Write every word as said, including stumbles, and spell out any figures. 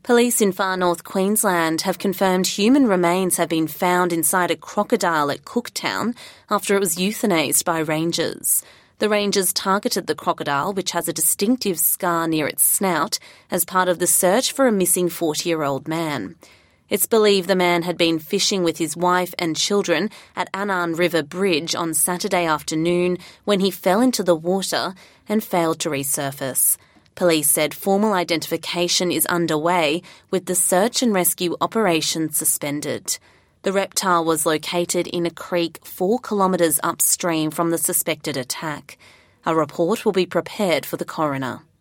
Police in far north Queensland have confirmed human remains have been found inside a crocodile at Cooktown after it was euthanased by rangers. The rangers targeted the crocodile, which has a distinctive scar near its snout, as part of the search for a missing forty-year-old man. It's believed the man had been fishing with his wife and children at Annan River Bridge on Saturday afternoon when he fell into the water and failed to resurface. Police said formal identification is underway, with the search and rescue operation suspended. The reptile was located in a creek four kilometres upstream from the suspected attack. A report will be prepared for the coroner.